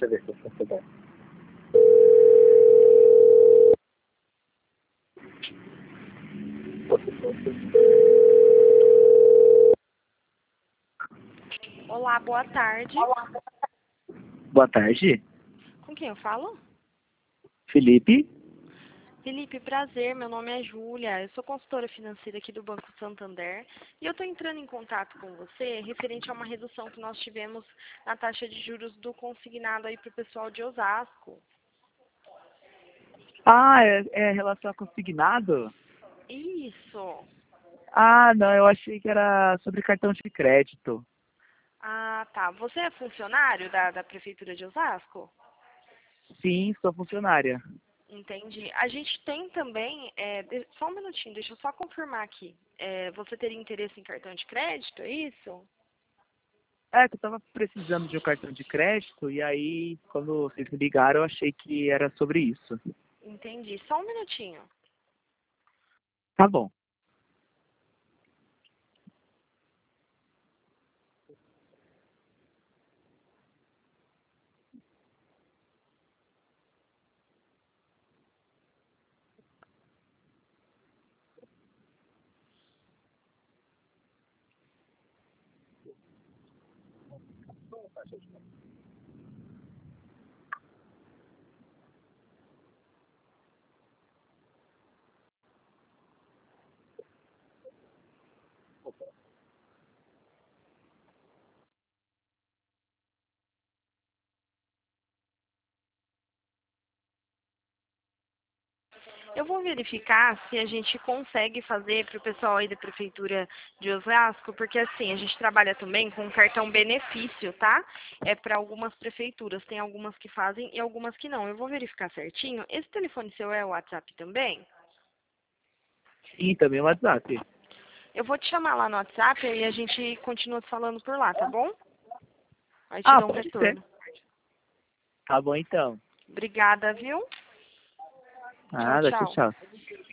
Deixa eu ver se eu posso dar. Olá, boa tarde. Boa tarde, Com quem eu falo? Felipe. Felipe, prazer. Meu nome é Júlia. Eu sou consultora financeira aqui do Banco Santander e eu estou entrando em contato com você referente a uma redução que nós tivemos na taxa de juros do consignado aí para o pessoal de Osasco. Ah, é relação a consignado? Isso. Ah, não, eu achei que era sobre cartão de crédito. Ah, tá. Você é funcionário da Prefeitura de Osasco? Sim, sou funcionária. Entendi. A gente tem também, só um minutinho, deixa eu só confirmar aqui. Você teria interesse em cartão de crédito, é isso? É, que eu tava precisando de um cartão de crédito e aí, quando vocês me ligaram, eu achei que era sobre isso. Entendi. Só um minutinho. Tá bom. Eu vou verificar se a gente consegue fazer para o pessoal aí da Prefeitura de Osasco, porque assim, a gente trabalha também com cartão benefício, tá? É para algumas prefeituras, tem algumas que fazem e algumas que não. Eu vou verificar certinho. Esse telefone seu é o WhatsApp também? Sim, também o WhatsApp. Eu vou te chamar lá no WhatsApp e a gente continua falando por lá, tá bom? Aí te Ah, dou um pode ser. retorno. Tá bom então. Obrigada, viu? Tchau, Nada, tchau, tchau. tchau.